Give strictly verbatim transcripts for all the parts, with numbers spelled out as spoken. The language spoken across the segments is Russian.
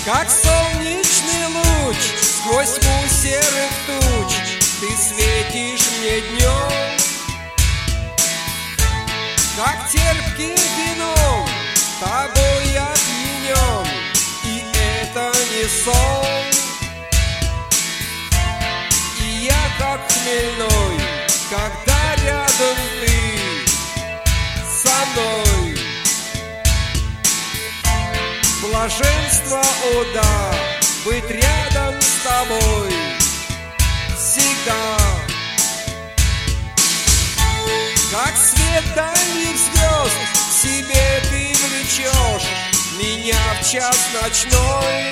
Как солнечный луч сквозь тьму серых туч, ты светишь мне днем. Как терпким вином тобой опьянен, и это не сон. И я как хмельной, когда рядом ты со мной. Блаженство, о да, быть рядом с тобой всегда. Как свет дальних звезд к себе ты влечешь меня в час ночной.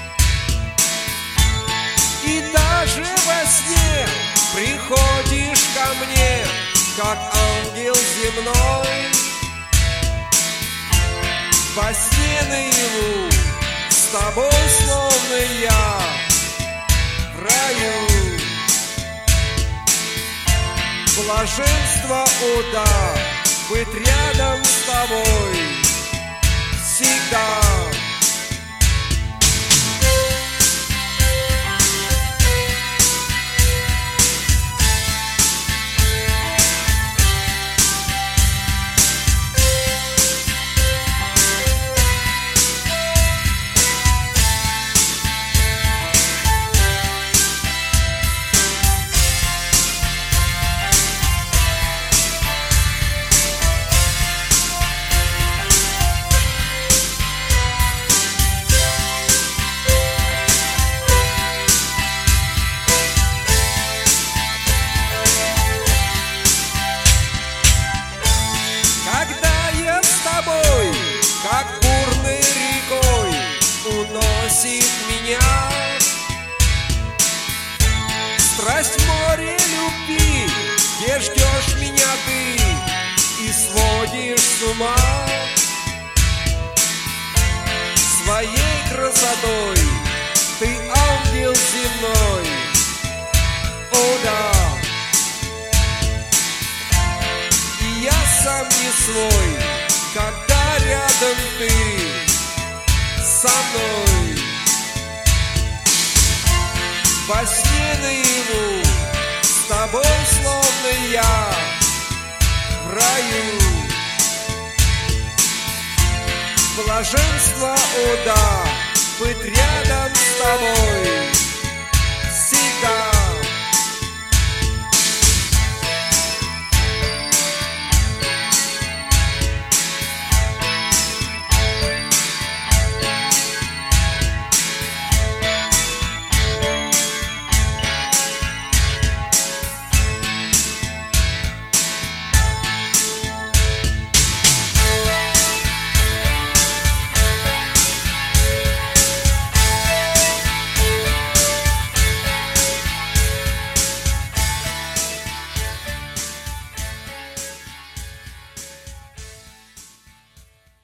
И даже во сне приходишь ко мне, как ангел земной. Во сне наяву с тобой словно я в раю. Блаженство, о да, быть рядом с тобой всегда. Как бурной рекой уносит меня страсть в море любви, где ждешь меня ты и сводишь с ума. Своей красотой ты ангел земной, о да. И я сам не свой, когда рядом ты со мной. Во сне наяву с тобой словно я в раю. Блаженство, о да, быть рядом с тобой всегда.